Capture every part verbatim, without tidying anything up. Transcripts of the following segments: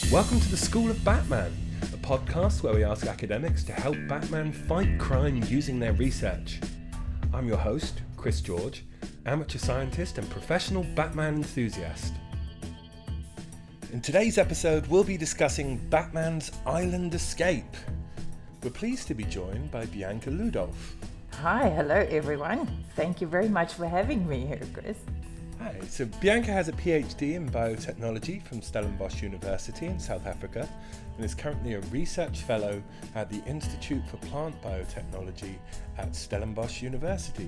Welcome to the School of Batman, a podcast where we ask academics to help Batman fight crime using their research. I'm your host, Chris George, amateur scientist and professional Batman enthusiast. In today's episode, we'll be discussing Batman's island escape. We're pleased to be joined by Bianca Ludolf. Hi, hello everyone. Thank you very much for having me here, Chris. Hi, so Bianca has a PhD in biotechnology from Stellenbosch University in South Africa and is currently a research fellow at the Institute for Plant Biotechnology at Stellenbosch University.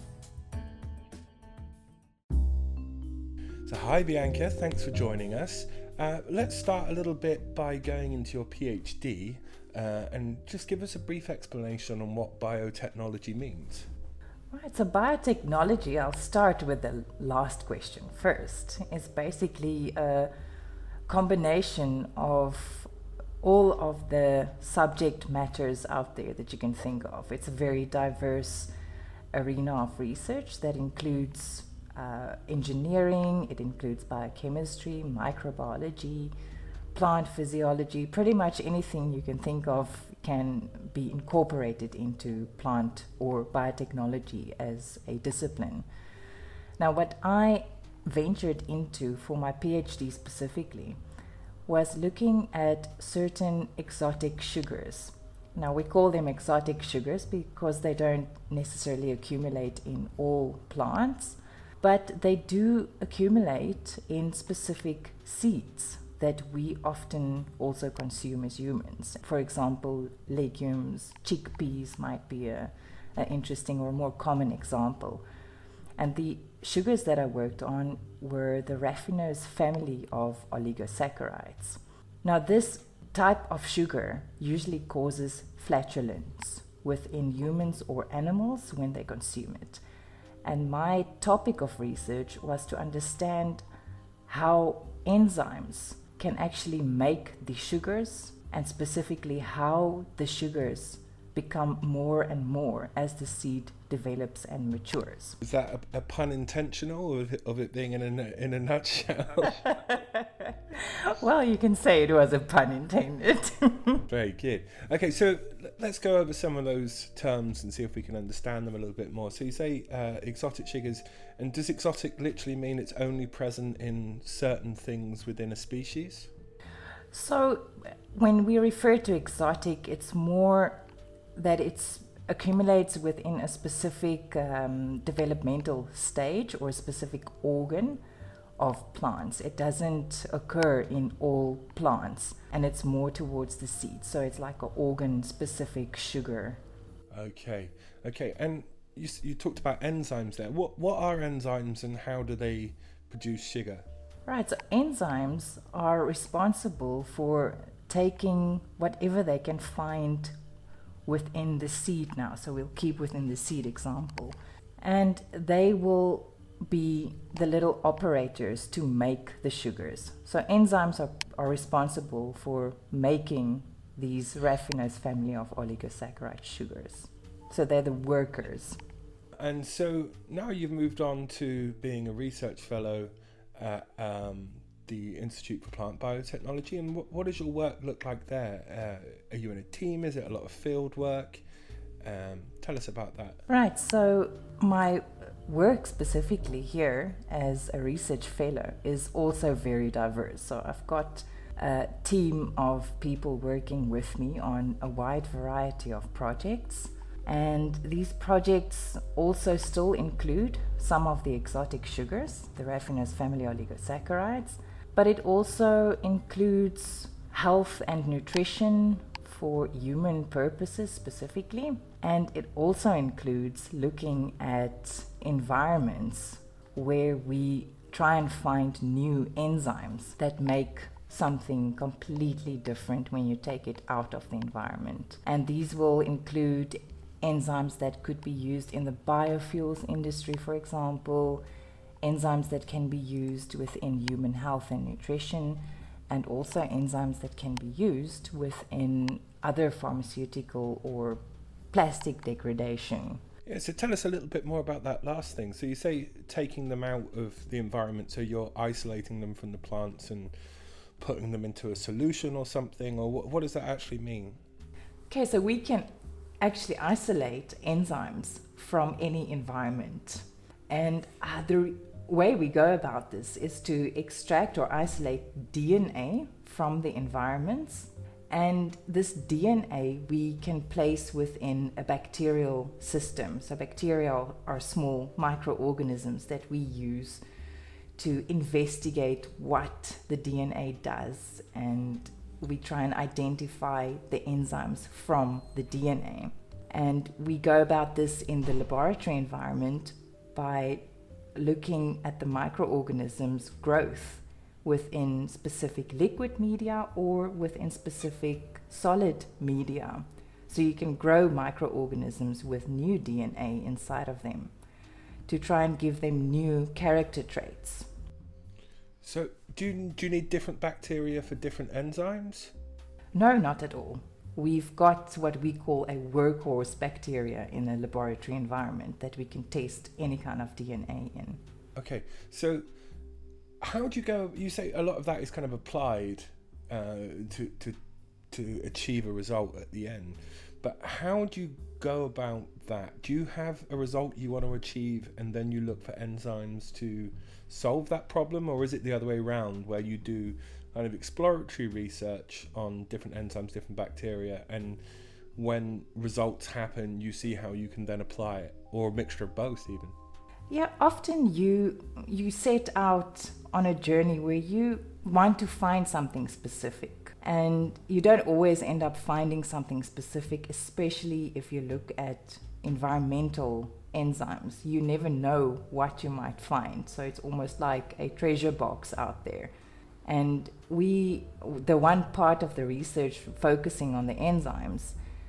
So hi Bianca, thanks for joining us. Uh, let's start a little bit by going into your PhD uh, and just give us a brief explanation on what biotechnology means. Right, so biotechnology, I'll start with the last question first, is basically a combination of all of the subject matters out there that you can think of. It's a very diverse arena of research that includes uh, engineering, it includes biochemistry, microbiology, plant physiology, pretty much anything you can think of can be incorporated into plant or biotechnology as a discipline. Now, what I ventured into for my PhD specifically was looking at certain exotic sugars. Now, we call them exotic sugars because they don't necessarily accumulate in all plants, but they do accumulate in specific seeds that we often also consume as humans. For example, legumes, chickpeas might be a, a interesting or more common example. And the sugars that I worked on were the raffinose family of oligosaccharides. Now, this type of sugar usually causes flatulence within humans or animals when they consume it. And my topic of research was to understand how enzymes can actually make the sugars, and specifically how the sugars become more and more as the seed develops and matures. Is that a, a pun intentional of it, of it being in a, in a nutshell? Well, you can say it was a pun intended. Very good. Okay, so let's go over some of those terms and see if we can understand them a little bit more. So you say uh, exotic sugars, and does exotic literally mean it's only present in certain things within a species? So when we refer to exotic, it's more that it's accumulates within a specific um, developmental stage or a specific organ of plants. It doesn't occur in all plants, and it's more towards the seed. So it's like an organ-specific sugar. Okay, okay. And you, you talked about enzymes there. What what are enzymes and how do they produce sugar? Right, so enzymes are responsible for taking whatever they can find within the seed now. So we'll keep within the seed example. And they will be the little operators to make the sugars. So enzymes are, are responsible for making these raffinose family of oligosaccharide sugars. So they're the workers. And so now you've moved on to being a research fellow at um, the Institute for Plant Biotechnology. And what, what does your work look like there? Uh, are you in a team? Is it a lot of field work? Um, tell us about that. Right, so my work specifically here as a research fellow is also very diverse. So I've got a team of people working with me on a wide variety of projects. And these projects also still include some of the exotic sugars, the raffinose family oligosaccharides, but it also includes health and nutrition for human purposes specifically. And it also includes looking at environments where we try and find new enzymes that make something completely different when you take it out of the environment. And these will include enzymes that could be used in the biofuels industry, for example, enzymes that can be used within human health and nutrition, and also enzymes that can be used within other pharmaceutical or plastic degradation. Yeah, so tell us a little bit more about that last thing. So you say taking them out of the environment, so you're isolating them from the plants and putting them into a solution or something, or what, what does that actually mean? Okay, so we can actually isolate enzymes from any environment. And uh, the way we go about this is to extract or isolate D N A from the environments. And this D N A we can place within a bacterial system. So bacteria are small microorganisms that we use to investigate what the D N A does, and we try and identify the enzymes from the D N A. And we go about this in the laboratory environment by looking at the microorganisms' growth within specific liquid media or within specific solid media. So you can grow microorganisms with new D N A inside of them to try and give them new character traits. So do you, do you need different bacteria for different enzymes? No, not at all. We've got what we call a workhorse bacteria in a laboratory environment that we can test any kind of D N A in. Okay, so how do you go, you say a lot of that is kind of applied uh, to, to, to achieve a result at the end, but how do you go about that? Do you have a result you want to achieve and then you look for enzymes to solve that problem, or is it the other way around where you do kind of exploratory research on different enzymes, different bacteria, and when results happen you see how you can then apply it, or a mixture of both even? Yeah, often you you set out on a journey where you want to find something specific, and you don't always end up finding something specific, especially if you look at environmental enzymes. You never know what you might find, so it's almost like a treasure box out there. And we, the one part of the research focusing on the enzymes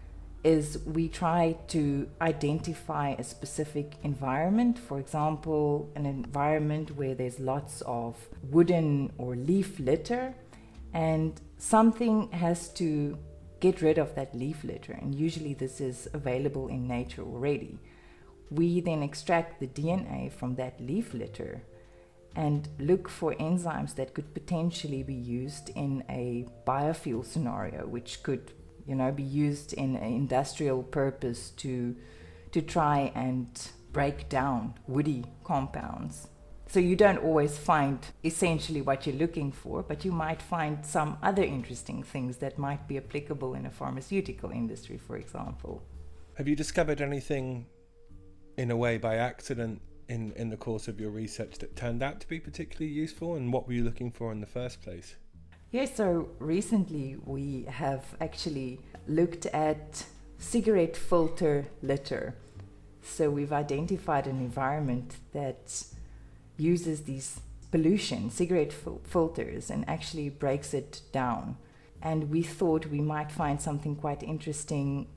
is we try to identify a specific environment, for example, an environment where there's lots of wooden or leaf litter, and something has to get rid of that leaf litter, and usually this is available in nature already. We then extract the D N A from that leaf litter and look for enzymes that could potentially be used in a biofuel scenario, which could you know, be used in an industrial purpose to to try and break down woody compounds. So you don't always find essentially what you're looking for, but you might find some other interesting things that might be applicable in a pharmaceutical industry, for example. Have you discovered anything in a way by accident in, in the course of your research that turned out to be particularly useful, and what were you looking for in the first place? Yes, so recently we have actually looked at cigarette filter litter. So we've identified an environment that uses these pollution, cigarette fil- filters, and actually breaks it down. And we thought we might find something quite interesting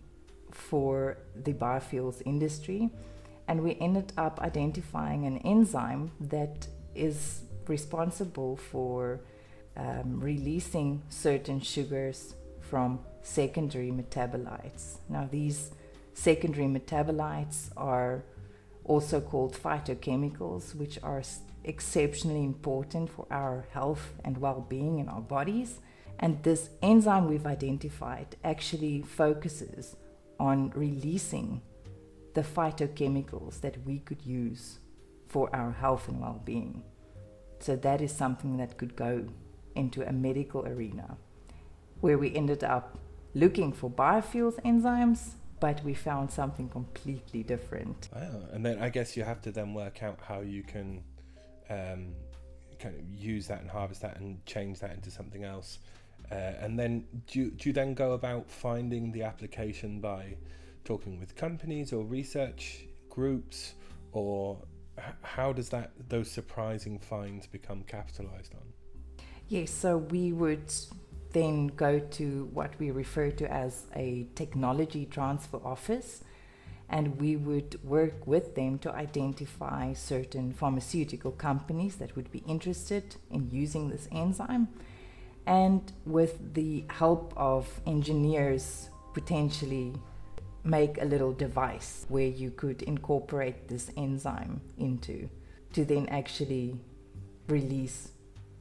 for the biofuels industry. And we ended up identifying an enzyme that is responsible for Um, releasing certain sugars from secondary metabolites. Now, these secondary metabolites are also called phytochemicals, which are exceptionally important for our health and well-being in our bodies. And this enzyme we've identified actually focuses on releasing the phytochemicals that we could use for our health and well-being. So that is something that could go into a medical arena, where we ended up looking for biofuels enzymes, but we found something completely different. Wow. And then I guess you have to then work out how you can um, kind of use that and harvest that and change that into something else. Uh, and then do you, do you then go about finding the application by talking with companies or research groups, or h- how does that those surprising finds become capitalized on? Yes, so we would then go to what we refer to as a technology transfer office, and we would work with them to identify certain pharmaceutical companies that would be interested in using this enzyme, and with the help of engineers potentially make a little device where you could incorporate this enzyme into to then actually release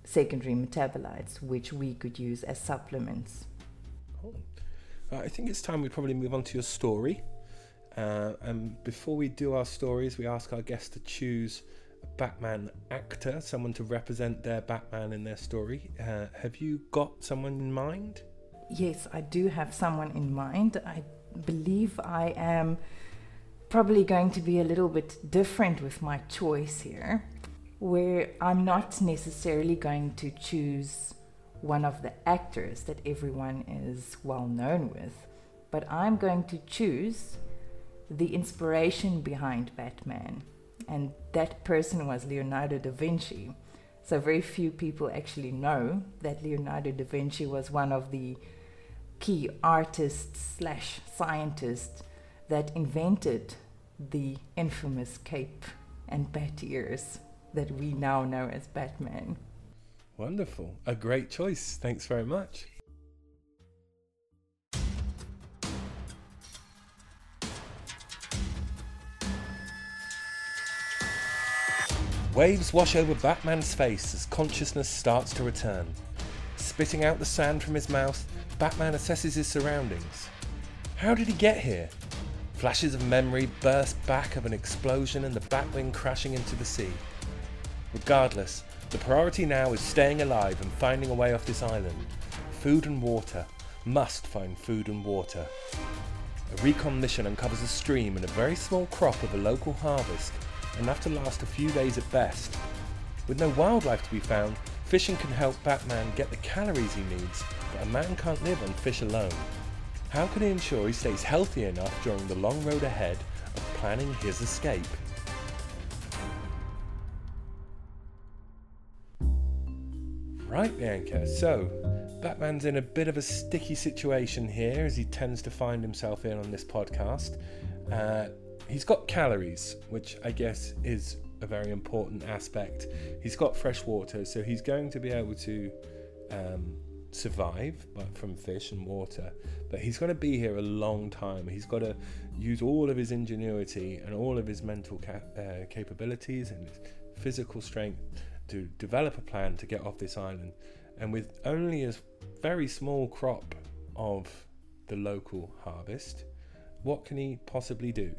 secondary metabolites, which we could use as supplements. Cool. Uh, I think it's time we probably move on to your story. Uh, and before we do our stories, we ask our guests to choose a Batman actor, someone to represent their Batman in their story. Uh, have you got someone in mind? Yes, I do have someone in mind. I believe I am probably going to be a little bit different with my choice here, where I'm not necessarily going to choose one of the actors that everyone is well known with, but I'm going to choose the inspiration behind Batman, and that person was Leonardo da Vinci. So very few people actually know that Leonardo da Vinci was one of the key artists slash scientists that invented the infamous cape and bat ears that we now know as Batman. Wonderful. A great choice. Thanks very much. Waves wash over Batman's face as consciousness starts to return. Spitting out the sand from his mouth, Batman assesses his surroundings. How did he get here? Flashes of memory burst back of an explosion and the Batwing crashing into the sea. Regardless, the priority now is staying alive and finding a way off this island. Food and water. Must find food and water. A recon mission uncovers a stream and a very small crop of a local harvest, enough to last a few days at best. With no wildlife to be found, fishing can help Batman get the calories he needs, but a man can't live on fish alone. How can he ensure he stays healthy enough during the long road ahead of planning his escape? Right, Bianca, so Batman's in a bit of a sticky situation here, as he tends to find himself in on this podcast. Uh, he's got calories, which I guess is a very important aspect. He's got fresh water, so he's going to be able to um, survive but from fish and water, but he's going to be here a long time. He's got to use all of his ingenuity and all of his mental cap- uh, capabilities and his physical strength to develop a plan to get off this island. And with only a very small crop of the local harvest, what can he possibly do?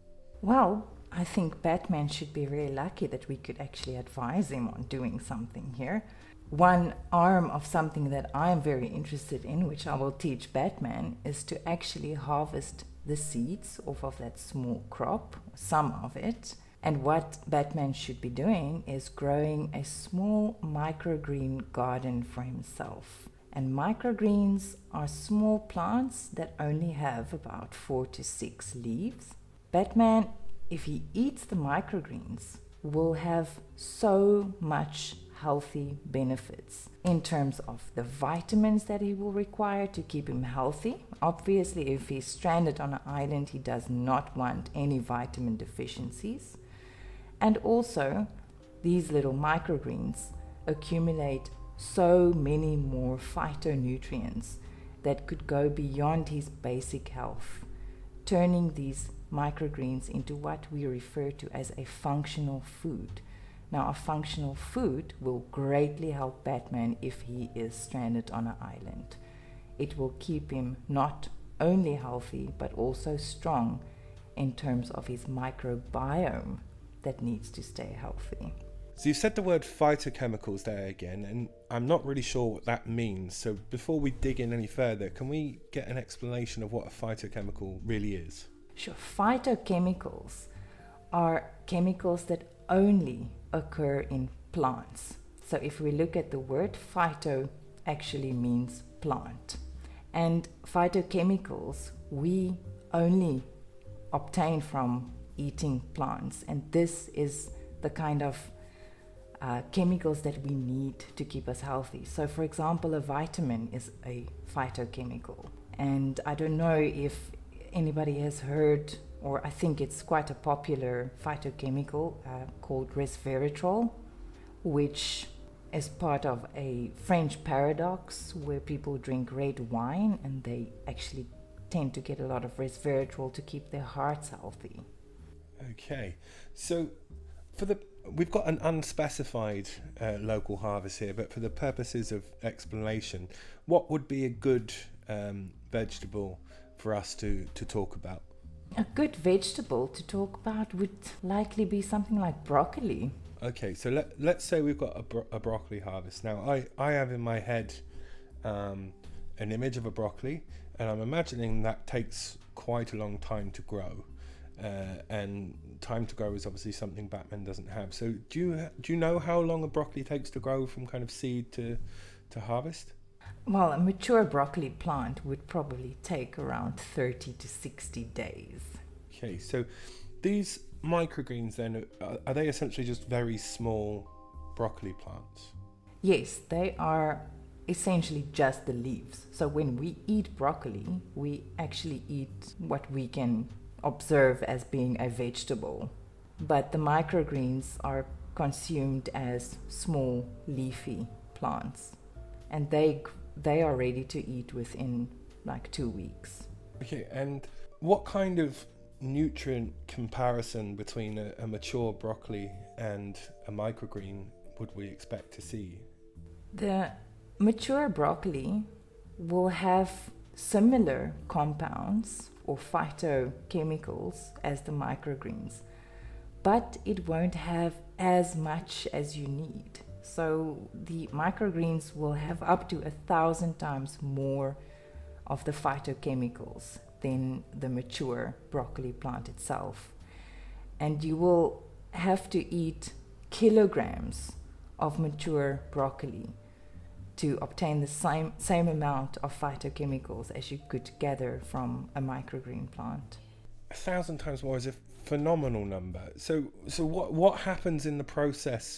Well, I think Batman should be very lucky that we could actually advise him on doing something here. One arm of something that I'm very interested in, which I will teach Batman, is to actually harvest the seeds off of that small crop, some of it. And what Batman should be doing is growing a small microgreen garden for himself. And microgreens are small plants that only have about four to six leaves. Batman, if he eats the microgreens, will have so much healthy benefits in terms of the vitamins that he will require to keep him healthy. Obviously, if he's stranded on an island, he does not want any vitamin deficiencies. And also, these little microgreens accumulate so many more phytonutrients that could go beyond his basic health, turning these microgreens into what we refer to as a functional food. Now, a functional food will greatly help Batman if he is stranded on an island. It will keep him not only healthy, but also strong in terms of his microbiome that needs to stay healthy. So you've said the word phytochemicals there again, and I'm not really sure what that means. So before we dig in any further, can we get an explanation of what a phytochemical really is? Sure. Phytochemicals are chemicals that only occur in plants. So if we look at the word, phyto actually means plant. And phytochemicals we only obtain from eating plants. And this is the kind of uh, chemicals that we need to keep us healthy. So for example, a vitamin is a phytochemical. And I don't know if anybody has heard, or I think it's quite a popular phytochemical uh, called resveratrol, which is part of a French paradox where people drink red wine and they actually tend to get a lot of resveratrol to keep their hearts healthy. Okay, so for the we've got an unspecified uh, local harvest here, but for the purposes of explanation, what would be a good um, vegetable for us to, to talk about? A good vegetable to talk about would likely be something like broccoli. Okay, so let, let's say we've got a, bro- a broccoli harvest. Now, I, I have in my head um, an image of a broccoli, and I'm imagining that takes quite a long time to grow. Uh, and time to grow is obviously something Batman doesn't have. So do you do you know how long a broccoli takes to grow from kind of seed to to harvest? Well, a mature broccoli plant would probably take around thirty to sixty days. Okay, so these microgreens then, are, are they essentially just very small broccoli plants? Yes, they are essentially just the leaves. So when we eat broccoli, we actually eat what we can observe as being a vegetable, but the microgreens are consumed as small leafy plants, and they they are ready to eat within like two weeks. Okay, and what kind of nutrient comparison between a, a mature broccoli and a microgreen would we expect to see? The mature broccoli will have similar compounds or phytochemicals as the microgreens, but it won't have as much as you need. So the microgreens will have up to a thousand times more of the phytochemicals than the mature broccoli plant itself. And you will have to eat kilograms of mature broccoli to obtain the same same amount of phytochemicals as you could gather from a microgreen plant. A thousand times more is a phenomenal number. So, so what what happens in the process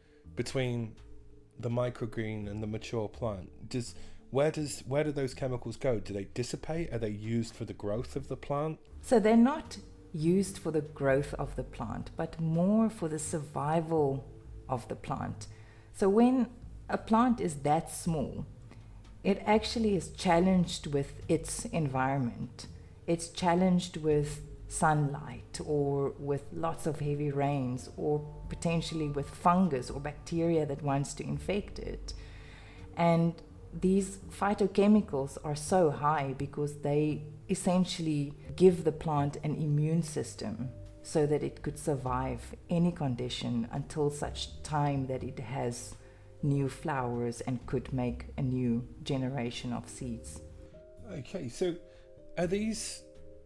between the microgreen and the mature plant? Does where does where do those chemicals go? Do they dissipate? Are they used for the growth of the plant? So they're not used for the growth of the plant, but more for the survival of the plant. So when a plant is that small, it actually is challenged with its environment. It's challenged with sunlight or with lots of heavy rains or potentially with fungus or bacteria that wants to infect it. And these phytochemicals are so high because they essentially give the plant an immune system so that it could survive any condition until such time that it has new flowers and could make a new generation of seeds. Okay, so are these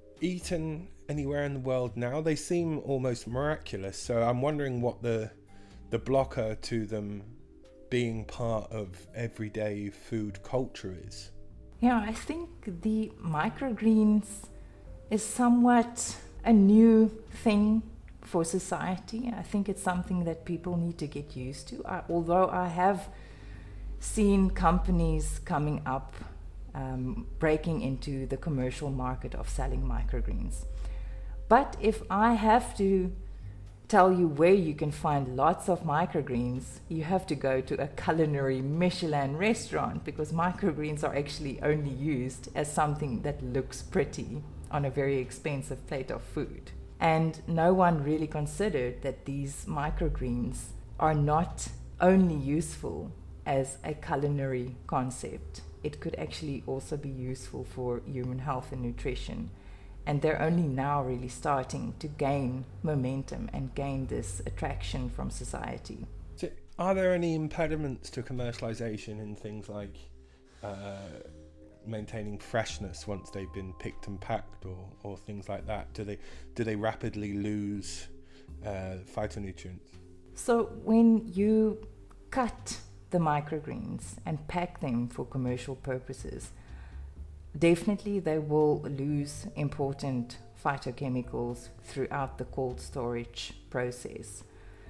eaten anywhere in the world now? They seem almost miraculous, so I'm wondering what the the blocker to them being part of everyday food culture is. Yeah, I think the microgreens is somewhat a new thing for society. I think it's something that people need to get used to. I, although I have seen companies coming up, um, breaking into the commercial market of selling microgreens. But if I have to tell you where you can find lots of microgreens, you have to go to a culinary Michelin restaurant, because microgreens are actually only used as something that looks pretty on a very expensive plate of food. And no one really considered that these microgreens are not only useful as a culinary concept, it could actually also be useful for human health and nutrition. And they're only now really starting to gain momentum and gain this attraction from society. So are there any impediments to commercialization in things like uh, maintaining freshness once they've been picked and packed, or, or things like that? Do they do they rapidly lose uh, phytonutrients? So when you cut the microgreens and pack them for commercial purposes, definitely they will lose important phytochemicals throughout the cold storage process.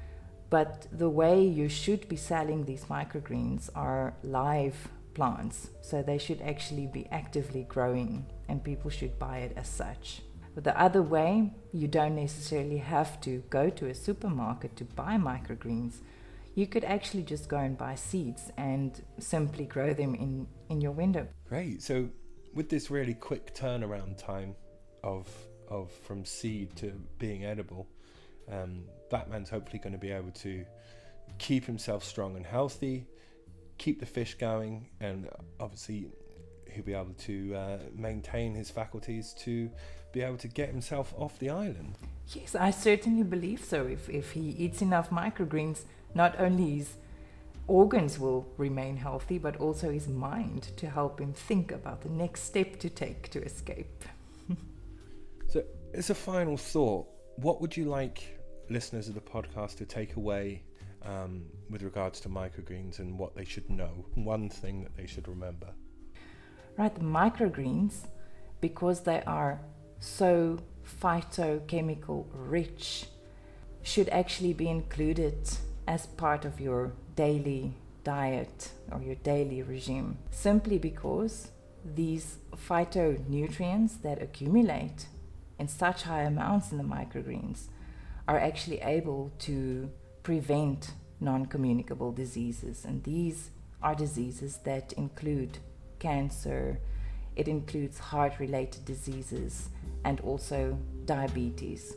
But the way you should be selling these microgreens are live plants, so they should actually be actively growing and people should buy it as such. But the other way, you don't necessarily have to go to a supermarket to buy microgreens. You could actually just go and buy seeds and simply grow them in, in your window. Great. So with this really quick turnaround time of of from seed to being edible, Um, Batman's hopefully going to be able to keep himself strong and healthy, keep the fish going, and obviously he'll be able to uh, maintain his faculties to be able to get himself off the island. Yes, I certainly believe so. If, if he eats enough microgreens, not only his organs will remain healthy, but also his mind to help him think about the next step to take to escape. So, as a final thought, what would you like listeners of the podcast to take away um, with regards to microgreens and what they should know? One thing that they should remember. Right, the microgreens, because they are so phytochemical rich, should actually be included as part of your daily diet or your daily regime, simply because these phytonutrients that accumulate in such high amounts in the microgreens are actually able to prevent non-communicable diseases, and these are diseases that include cancer, it includes heart-related diseases, and also diabetes.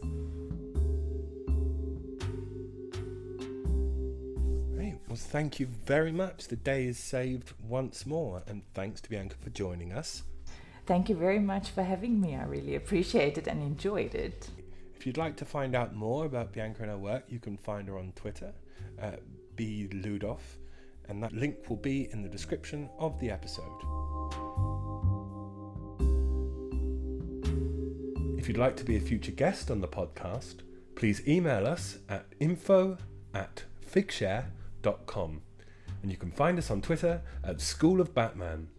Great. Well, thank you very much. The day is saved once more, and thanks to Bianca for joining us. Thank you very much for having me. I really appreciate it and enjoyed it. If you'd like to find out more about Bianca and her work, you can find her on Twitter at b ludoff, and that link will be in the description of the episode. If you'd like to be a future guest on the podcast, please email us at info at figshare dot com, and you can find us on Twitter at School of Batman.